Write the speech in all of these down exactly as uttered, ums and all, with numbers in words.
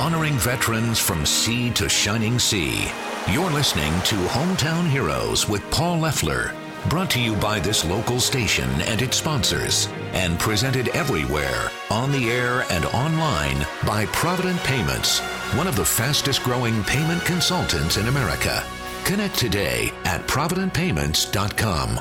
honoring veterans from sea to shining sea. You're listening to Hometown Heroes with Paul Leffler, brought to you by this local station and its sponsors, and presented everywhere, on the air and online, by Provident Payments, one of the fastest growing payment consultants in America. Connect today at provident payments dot com.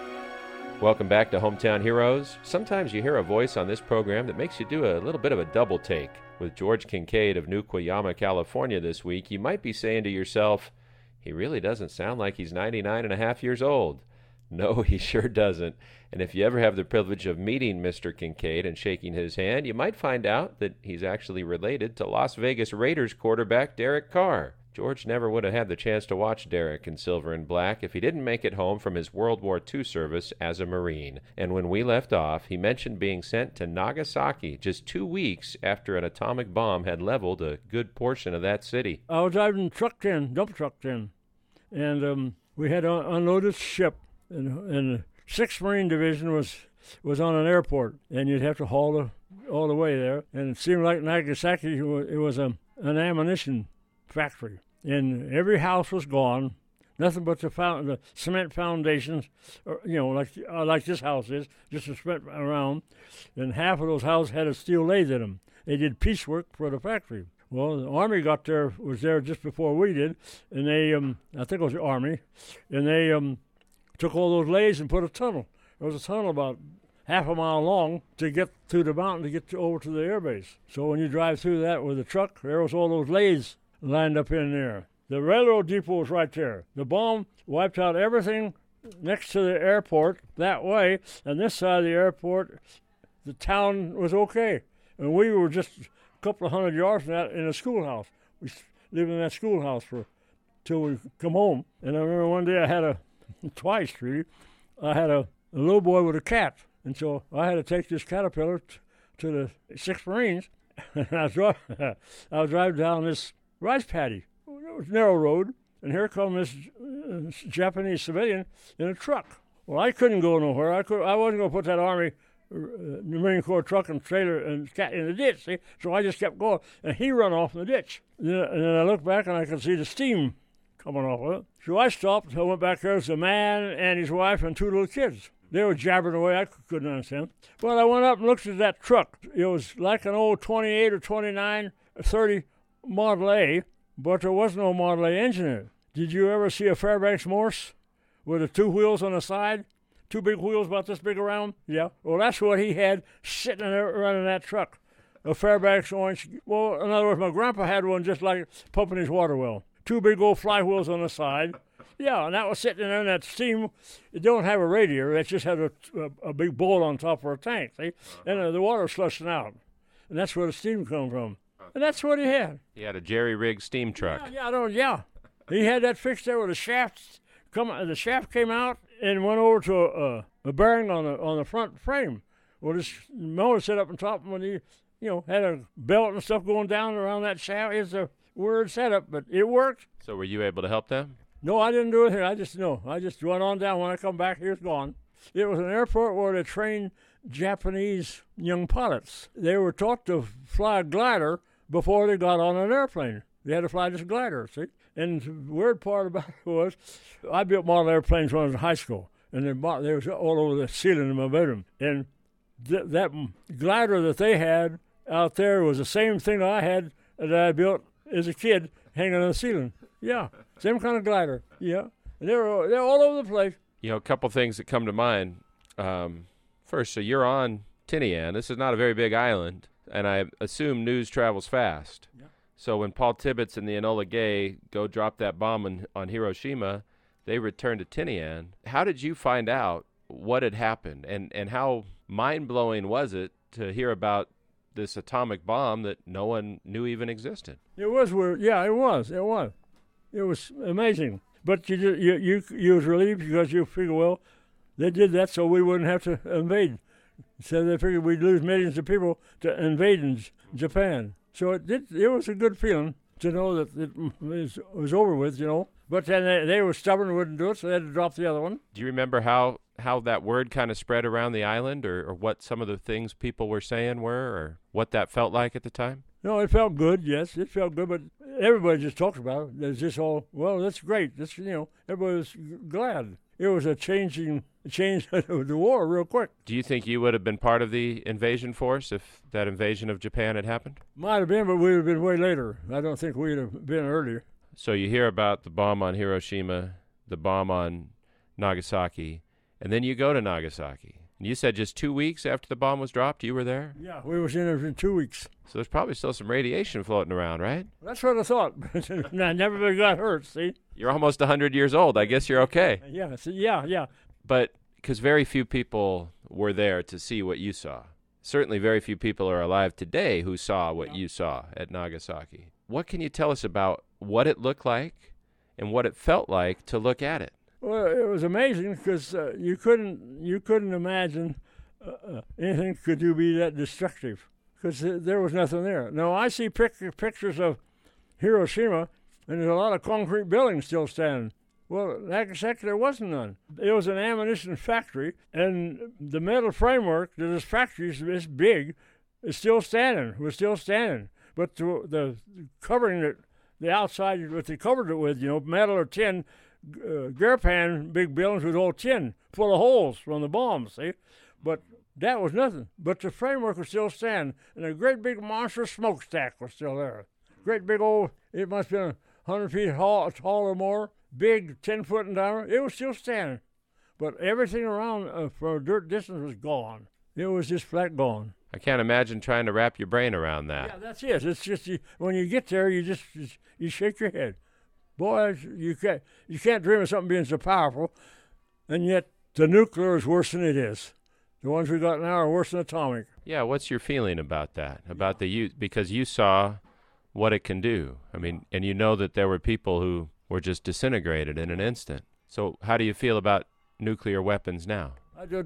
Welcome back to Hometown Heroes. Sometimes you hear a voice on this program that makes you do a little bit of a double take. With George Kincaid of Newquayama, California this week, you might be saying to yourself, he really doesn't sound like he's ninety-nine and a half years old. No, he sure doesn't. And if you ever have the privilege of meeting Mister Kincaid and shaking his hand, you might find out that he's actually related to Las Vegas Raiders quarterback Derek Carr. George never would have had the chance to watch Derek in silver and black if he didn't make it home from his World War Two service as a Marine. And when we left off, he mentioned being sent to Nagasaki just two weeks after an atomic bomb had leveled a good portion of that city. I was driving truck ten, dump truck ten, and um, we had an unloaded ship, and, and the sixth Marine Division was was on an airport, and you'd have to haul the, all the way there. And it seemed like Nagasaki, it was, it was a, an ammunition factory, and every house was gone, nothing but the, found, the cement foundations, or, you know, like uh, like this house is, just a cement around, and half of those houses had a steel lathe in them. They did piecework for the factory. Well, the Army got there, was there just before we did, and they, um, I think it was the Army, and they um, took all those lathes and put a tunnel. There was a tunnel about half a mile long to get to the mountain to get to, over to the airbase. So when you drive through that with a truck, there was all those lathes lined up in there. The railroad depot was right there. The bomb wiped out everything next to the airport that way, and this side of the airport, the town was okay. And we were just a couple of hundred yards from that in a schoolhouse. We lived in that schoolhouse for till we come home. And I remember one day I had a, twice, really, I had a, a little boy with a cat. And so I had to take this Caterpillar t- to the sixth Marines. And I was, dri- I was driving down this rice paddy. It was a narrow road, and here come this uh, Japanese civilian in a truck. Well, I couldn't go nowhere. I could. I wasn't going to put that Army, uh, Marine Corps truck and trailer and cat in the ditch. See? So I just kept going, and he run off in the ditch. And then, and then I looked back, and I could see the steam coming off of it. So I stopped. I went back there. There's a man and his wife and two little kids. They were jabbering away. I couldn't understand. Well, I went up and looked at that truck. It was like an old twenty-eight or twenty-nine or thirty Model A, but there was no Model A engine in it. Did you ever see a Fairbanks Morse with the two wheels on the side? Two big wheels about this big around? Yeah. Well, that's what he had sitting there running that truck. A Fairbanks orange. Well, in other words, my grandpa had one just like pumping his water well. Two big old flywheels on the side. Yeah, and that was sitting there in that steam. It don't have a radiator. It just had a, a, a big bowl on top for a tank, see? And uh, the water was flushing out. And that's where the steam come from. And that's what he had. He had a jerry-rigged steam truck. Yeah, yeah, I don't, yeah. He had that fixed there with the shaft. Come, the shaft came out and went over to a, a bearing on the on the front frame. Well, this motor set up on top, and when he, you know, had a belt and stuff going down around that shaft. It's a weird setup, but it worked. So were you able to help them? No, I didn't do anything. I just no. I just went on down. When I come back, here's gone. It was an airport where they trained Japanese young pilots. They were taught to fly a glider before they got on an airplane. They had to fly this glider, see? And the weird part about it was, I built model airplanes when I was in high school, and they, bought, they was all over the ceiling in my bedroom. And th- that glider that they had out there was the same thing that I had that I built as a kid hanging on the ceiling. Yeah, same kind of glider, yeah. And they were, they're all over the place. You know, a couple things that come to mind. Um, first, so you're on Tinian. This is not a very big island. And I assume news travels fast. Yeah. So when Paul Tibbets and the Enola Gay go drop that bomb on, on Hiroshima, they return to Tinian. How did you find out what had happened? And, and how mind-blowing was it to hear about this atomic bomb that no one knew even existed? It was weird. Yeah, it was. It was. It was amazing. But you just, you, you, you was relieved because you figure, well, they did that so we wouldn't have to invade. So they figured we'd lose millions of people to invading Japan. So it did, it was a good feeling to know that it was, was over with, you know. But then they, they were stubborn and wouldn't do it, so they had to drop the other one. Do you remember how, how that word kind of spread around the island, or, or what some of the things people were saying were, or what that felt like at the time? No, it felt good, yes, it felt good, but everybody just talked about it. It's just all, well, that's great. That's, you know, everybody was glad. It was a changing, change of the war real quick. Do you think you would have been part of the invasion force if that invasion of Japan had happened? Might have been, but we would have been way later. I don't think we'd have been earlier. So you hear about the bomb on Hiroshima, the bomb on Nagasaki, and then you go to Nagasaki. And you said just two weeks after the bomb was dropped, you were there? Yeah, we was in there in two weeks. So there's probably still some radiation floating around, right? That's what I thought. I never really got hurt, see? You're almost one hundred years old. I guess you're okay. Yeah, see, yeah, yeah. But because very few people were there to see what you saw. Certainly very few people are alive today who saw what yeah. you saw at Nagasaki. What can you tell us about what it looked like and what it felt like to look at it? Well, it was amazing because uh, you couldn't you couldn't imagine uh, uh, anything could do be that destructive because uh, there was nothing there. Now I see pic- pictures of Hiroshima, and there's a lot of concrete buildings still standing. Well, Nagasaki there wasn't none. It was an ammunition factory, and the metal framework that this factory is this big is still standing. Was still standing, but the, the covering it, the outside what they covered it with, you know, metal or tin. Uh, Garpan big buildings with all tin full of holes from the bombs, see? But that was nothing. But the framework was still standing, and a great big monster smokestack was still there. Great big old, it must have been one hundred feet tall, tall or more, big, ten foot in diameter. It was still standing. But everything around uh, for a dirt distance was gone. It was just flat gone. I can't imagine trying to wrap your brain around that. Yeah, that's it. It's just, you, when you get there, you just, just you shake your head. Boy, you can't, you can't dream of something being so powerful, and yet the nuclear is worse than it is. The ones we got now are worse than atomic. Yeah, what's your feeling about that, about the use? Because you saw what it can do. I mean, and you know that there were people who were just disintegrated in an instant. So how do you feel about nuclear weapons now? I, just,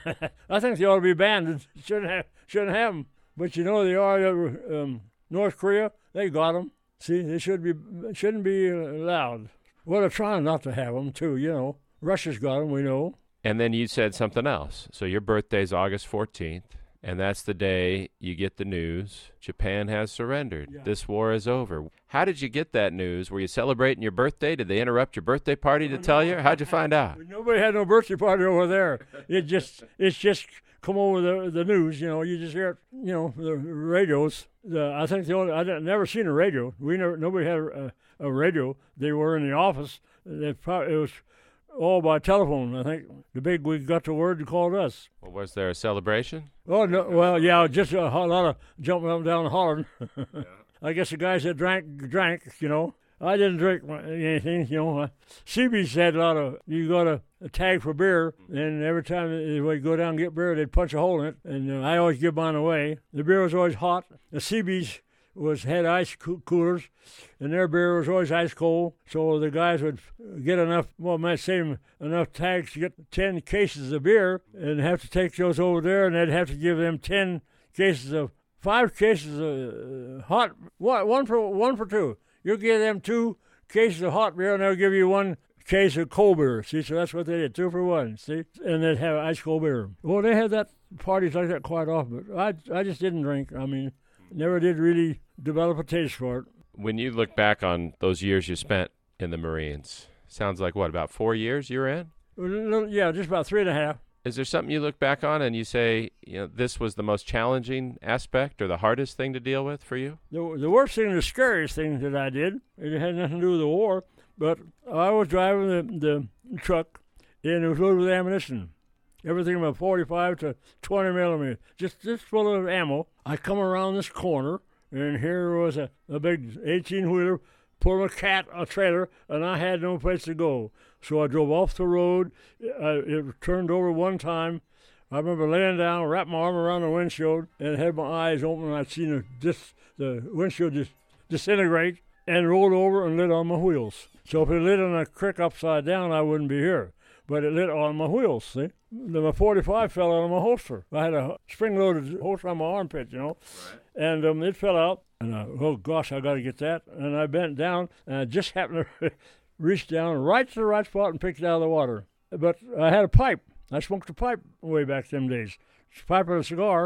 I think they ought to be banned. Shouldn't have, shouldn't have them. But you know they are. Um, North Korea, they got them. See, they should be shouldn't be allowed. Well, they're trying not to have them too. You know, Russia's got them. We know. And then you said something else. So your birthday's August fourteenth, and that's the day you get the news Japan has surrendered. Yeah. This war is over. How did you get that news? Were you celebrating your birthday? Did they interrupt your birthday party to oh, tell no. you? How'd you find out? Nobody had no birthday party over there. It just it's just come over the the news. You know, you just hear it. You know, the radios. The, I think the only I never seen a radio. We never nobody had a, a radio. They were in the office. They probably, it was all by telephone. I think the big we got the word and called us. Well, was there a celebration? Oh no, well yeah, just a, a lot of jumping up and down and hollering. Yeah. I guess the guys that drank drank. You know, I didn't drink anything. You know, Seabees had a lot of. You got a, a tag for beer, and every time they go down and get beer, they'd punch a hole in it, and uh, I always give mine away. The beer was always hot. The Seabees was had ice co- coolers, and their beer was always ice cold. So the guys would get enough, well, I might say enough tags to get ten cases of beer, and have to take those over there, and they'd have to give them ten cases of five cases of uh, hot. One, one for one for two. You'll give them two cases of hot beer, and they'll give you one case of cold beer. See, so that's what they did, two for one. See, and they'd have ice cold beer. Well, they had that parties like that quite often, but I, I just didn't drink. I mean, never did really develop a taste for it. When you look back on those years you spent in the Marines, sounds like what, about four years you were in? Yeah, just about three and a half. Is there something you look back on and you say, you know, this was the most challenging aspect or the hardest thing to deal with for you? The, the worst thing, the scariest thing that I did, it had nothing to do with the war, but I was driving the, the truck, and it was loaded with ammunition. Everything from forty-five to twenty millimeter, just, just full of ammo. I come around this corner, and here was a, a big eighteen-wheeler pulling a cat, a trailer, and I had no place to go. So I drove off the road. Uh, it turned over one time. I remember laying down, wrapped my arm around the windshield, and had my eyes open, and I'd seen the, dis, the windshield dis, disintegrate and rolled over and lit on my wheels. So if it lit on a creek upside down, I wouldn't be here. But it lit on my wheels, see? Then my forty-five fell out of my holster. I had a spring-loaded holster on my armpit, you know, right. and um, it fell out. And I, oh, gosh, I got to get that. And I bent down, and I just happened to reach down right to the right spot and picked it out of the water. But I had a pipe. I smoked a pipe way back them days. It's a pipe and a cigar,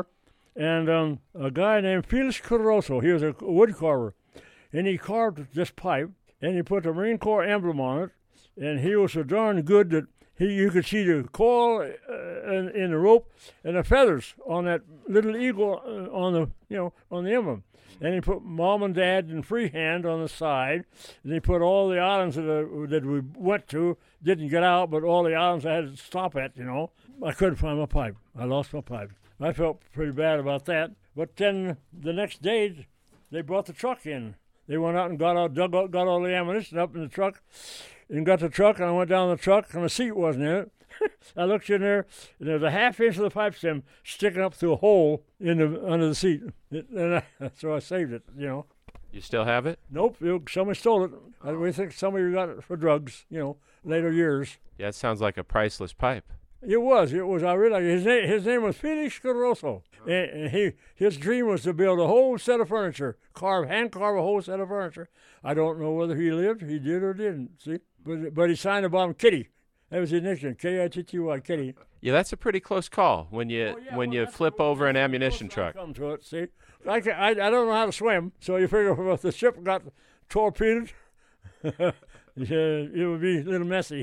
and um, a guy named Felix Caruso, he was a wood carver, and he carved this pipe, and he put the Marine Corps emblem on it, and he was so darn good that he you could see the coil uh, in, in the rope and the feathers on that little eagle uh, on the you know on the emblem. And he put Mom and Dad in freehand on the side, and he put all the islands that, uh, that we went to, didn't get out, but all the islands I had to stop at, you know. I couldn't find my pipe. I lost my pipe. I felt pretty bad about that. But then the next day, they brought the truck in. They went out and got out, dug out, got all the ammunition up in the truck, and got the truck, and I went down the truck, and the seat wasn't in it. I looked in there, and there was a half inch of the pipe stem sticking up through a hole in the under the seat. It, and I, so I saved it, you know. You still have it? Nope, it, somebody stole it. I, we think somebody got it for drugs, you know, later years. Yeah, it sounds like a priceless pipe. It was, it was. I realized his name. His name was Felix Caruso, and, and he his dream was to build a whole set of furniture, carve, hand carve a whole set of furniture. I don't know whether he lived, he did or didn't. See, but but he signed the bottom Kitty. That was his nickname, K I T T Y, Kitty. Yeah, that's a pretty close call when you Oh, yeah, when well, you that's flip the- over an that's the ammunition closest I truck. Come to it, see, I, can, I I don't know how to swim, so you figure if the ship got torpedoed, yeah, it would be a little messy.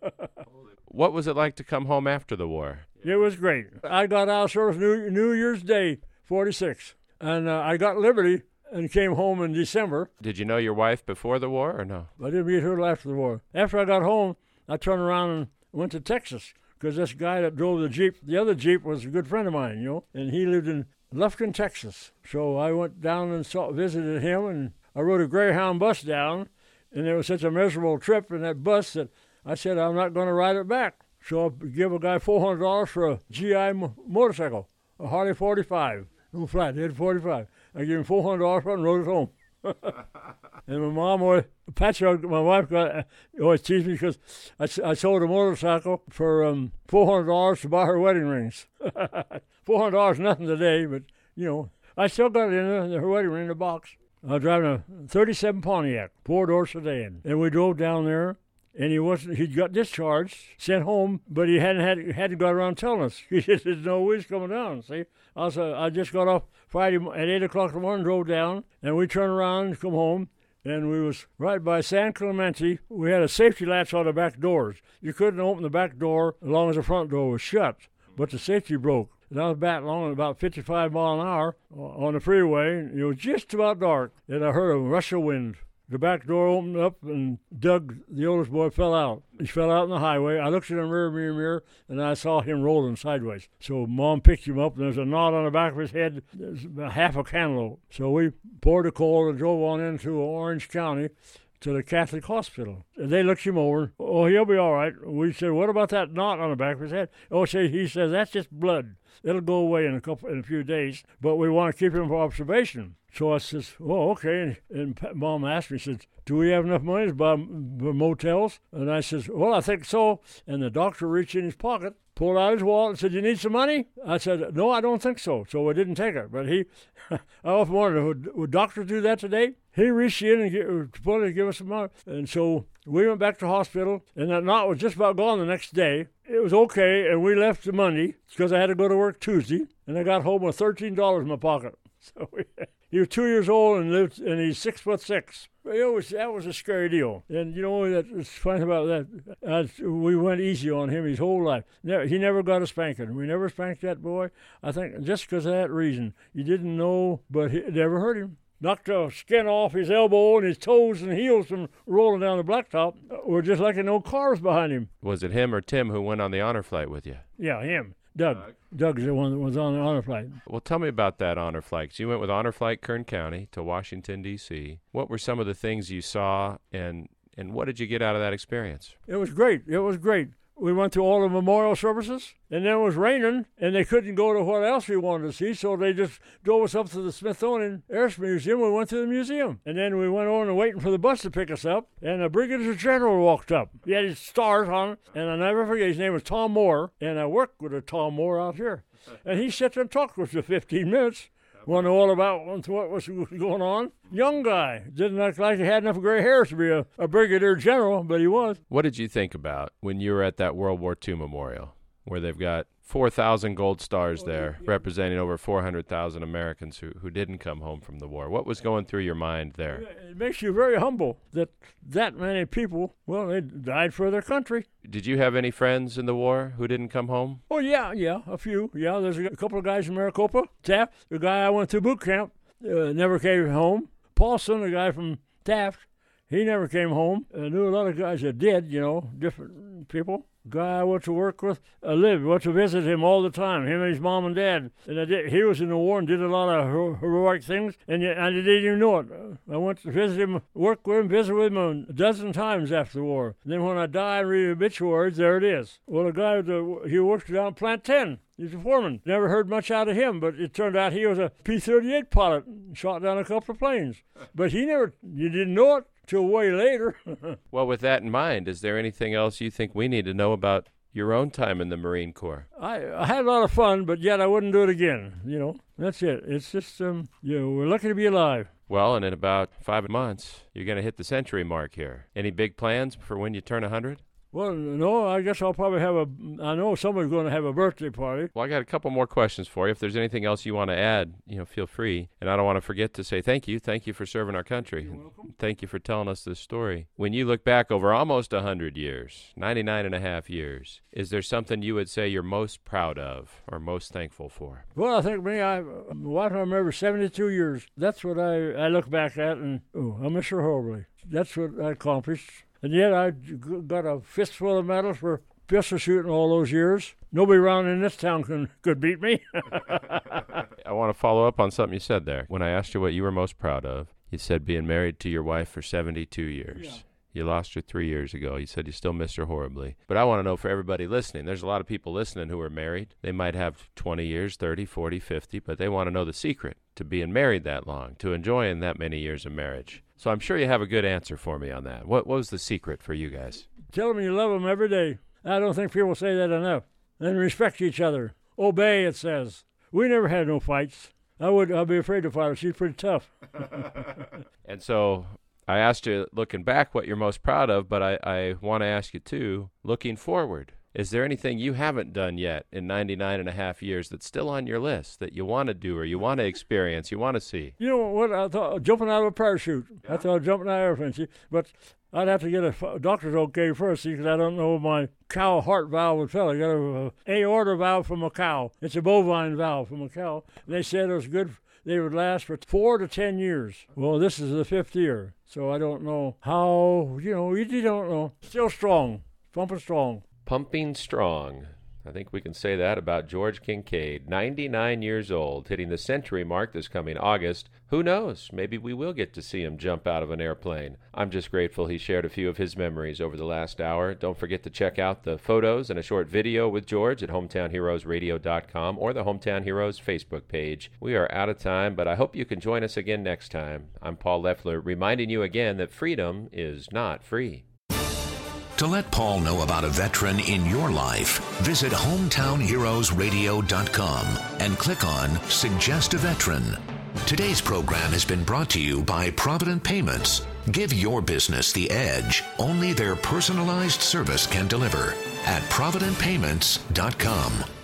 What was it like to come home after the war? It was great. I got out of service New, New Year's Day, forty-six, and uh, I got Liberty and came home in December. Did you know your wife before the war or no? I didn't meet her till after the war. After I got home, I turned around and went to Texas because this guy that drove the Jeep, the other Jeep, was a good friend of mine, you know, and he lived in Lufkin, Texas. So I went down and saw, visited him, and I rode a Greyhound bus down, and it was such a miserable trip in that bus that I said I'm not going to ride it back. So I give a guy four hundred dollars for a G I mo- motorcycle, a Harley forty-five, no flat, they had forty-five. I gave him four hundred dollars for it and rode it home. And my mom always, Patrick, my wife, got, always teased me because I, I sold a motorcycle for um, four hundred dollars to buy her wedding rings. four hundred dollars is nothing today, but, you know, I still got it in the, her wedding ring in the box. I was driving a thirty-seven Pontiac, four-door sedan, and we drove down there. And he wasn't. He got discharged, sent home, but he hadn't had hadn't got around telling us. He just didn't know we was coming down. See, I was. Uh, I just got off Friday at eight o'clock in the morning, drove down, and we turned around and come home, and we was right by San Clemente. We had a safety latch on the back doors. You couldn't open the back door as long as the front door was shut, but the safety broke. And I was back along at about fifty-five mile an hour on the freeway. And it was just about dark, and I heard a rush of wind. The back door opened up, and Doug, the oldest boy, fell out. He fell out on the highway. I looked in the rear mirror, mirror, and I saw him rolling sideways. So Mom picked him up, and there's a knot on the back of his head. There's about half a cantaloupe. So we poured the coal and drove on into Orange County to the Catholic hospital. And they looked him over. Oh, he'll be all right. We said, what about that knot on the back of his head? Oh, say, he says, that's just blood. It'll go away in a couple, in a few days, but we want to keep him for observation. So I says, well, okay. And, and Mom asked me, says, do we have enough money to buy motels? And I says, well, I think so. And the doctor reached in his pocket, pulled out his wallet and said, you need some money? I said, no, I don't think so. So we didn't take it. But he, I often wondered, would, would doctors do that today? He reached in and get, pulled to give us some money. And so we went back to the hospital, and that knot was just about gone the next day. It was okay, and we left the Monday because I had to go to work Tuesday, and I got home with thirteen dollars in my pocket. So we, he was two years old and lived, and he's six foot six. It was, that was a scary deal. And you know what's funny about that? Uh, we went easy on him his whole life. Never, he never got a spanking. We never spanked that boy. I think just because of that reason. You didn't know, but it never hurt him. Knocked the skin off his elbow, and his toes and heels from rolling down the blacktop were just like no cars behind him. Was it him or Tim who went on the honor flight with you? Yeah, him. Doug. Doug. Doug's the one that was on the honor flight. Well, tell me about that honor flight. 'Cause you went with honor flight Kern County to Washington, D C What were some of the things you saw, and, and what did you get out of that experience? It was great. It was great. We went to all the memorial services, and then it was raining, and they couldn't go to what else we wanted to see, so they just drove us up to the Smithsonian Air Museum. We went to the museum, and then we went on and waiting for the bus to pick us up, and a brigadier general walked up. He had his stars on it, and I'll never forget, his name was Tom Moore, and I worked with a Tom Moore out here. And he sat there and talked with us for fifteen minutes. Want to know all about what was going on. Young guy. Didn't look like he had enough gray hairs to be a, a brigadier general, but he was. What did you think about when you were at that World War Two memorial, where they've got four thousand gold stars there, representing over four hundred thousand Americans who, who didn't come home from the war. What was going through your mind there? It makes you very humble that that many people, well, they died for their country. Did you have any friends in the war who didn't come home? Oh, yeah, yeah, a few. Yeah, there's a couple of guys in Maricopa. Taft, the guy I went to boot camp, uh, never came home. Paulson, the guy from Taft, he never came home. I knew a lot of guys that did, you know, different people. Guy I went to work with, I lived, went to visit him all the time, him and his mom and dad. And I did, he was in the war and did a lot of her- heroic things, and I didn't even know it. I went to visit him, work with him, visit with him a dozen times after the war. And then when I died and read obituaries, there it is. Well, the guy, he worked down Plant ten. He's a foreman. Never heard much out of him, but it turned out he was a P thirty-eight pilot, shot down a couple of planes. But he never, you didn't know it till way later. Well, with that in mind, is there anything else you think we need to know about your own time in the Marine Corps? I, I had a lot of fun, but yet I wouldn't do it again, you know. That's it. It's just, um, you know, we're lucky to be alive. Well, and in about five months, you're going to hit the century mark here. Any big plans for when you turn one hundred? Well, no, I guess I'll probably have a, I know somebody's going to have a birthday party. Well, I got a couple more questions for you. If there's anything else you want to add, you know, feel free. And I don't want to forget to say thank you. Thank you for serving our country. You're welcome. Thank you for telling us this story. When you look back over almost one hundred years, ninety-nine and a half years, is there something you would say you're most proud of or most thankful for? Well, I think me, I, what I remember, seventy-two years. That's what I, I look back at, and oh, I miss her horribly. That's what I accomplished. And yet I got a fistful of medals for pistol shooting all those years. Nobody around in this town can, could beat me. I want to follow up on something you said there. When I asked you what you were most proud of, you said being married to your wife for seventy-two years. Yeah. You lost her three years ago. You said you still miss her horribly. But I want to know for everybody listening, there's a lot of people listening who are married. They might have twenty years, thirty, forty, fifty, but they want to know the secret to being married that long, to enjoying that many years of marriage. So I'm sure you have a good answer for me on that. What, what was the secret for you guys? Tell them you love them every day. I don't think people say that enough. And respect each other. Obey, it says. We never had no fights. I would, I'd be afraid to fight her. She's pretty tough. And so I asked you, looking back, what you're most proud of, but I, I want to ask you, too, looking forward. Is there anything you haven't done yet in ninety-nine and a half years that's still on your list that you want to do or you want to experience, you want to see? You know what? I thought jumping out of a parachute. Yeah. I thought jumping out of an airplane. See, but I'd have to get a doctor's okay first, because I don't know my cow heart valve would fail. I got a, a aorta valve from a cow. It's a bovine valve from a cow. And they said it was good. They would last for four to ten years. Well, this is the fifth year, so I don't know how. You know, you don't know. Still strong, pumping strong. Pumping strong. I think we can say that about George Kincaid, ninety-nine years old, hitting the century mark this coming August. Who knows? Maybe we will get to see him jump out of an airplane. I'm just grateful he shared a few of his memories over the last hour. Don't forget to check out the photos and a short video with George at hometown heroes radio dot com or the Hometown Heroes Facebook page. We are out of time, but I hope you can join us again next time. I'm Paul Leffler, reminding you again that freedom is not free. To let Paul know about a veteran in your life, visit hometown heroes radio dot com and click on Suggest a Veteran. Today's program has been brought to you by Provident Payments. Give your business the edge only their personalized service can deliver at provident payments dot com.